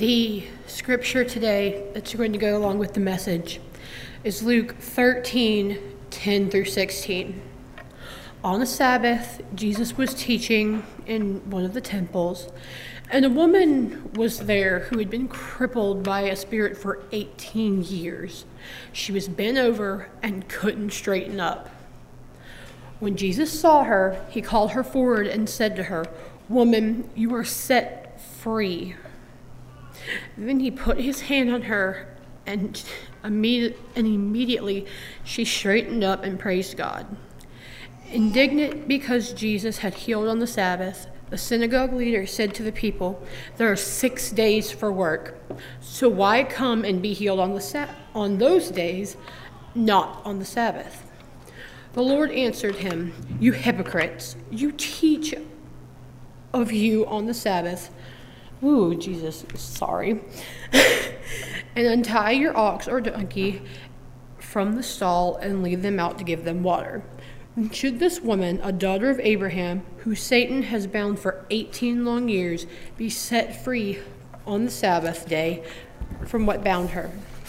The scripture today that's going to go along with the message is Luke 13:10 through 16. On the Sabbath, Jesus was teaching in one of the temples, and a woman was there who had been crippled by a spirit for 18 years. She was bent over and couldn't straighten up. When Jesus saw her, he called her forward and said to her, "Woman, you are set free." Then he put his hand on her, and immediately she straightened up and praised God. Indignant because Jesus had healed on the Sabbath, the synagogue leader said to the people, "There are 6 days for work, so why come and be healed on those days, not on the Sabbath?" The Lord answered him, "You hypocrites, you teach of you on the Sabbath." Ooh, Jesus, sorry. "And untie your ox or donkey from the stall and lead them out to give them water. Should this woman, a daughter of Abraham, who Satan has bound for 18 long years, be set free on the Sabbath day from what bound her?"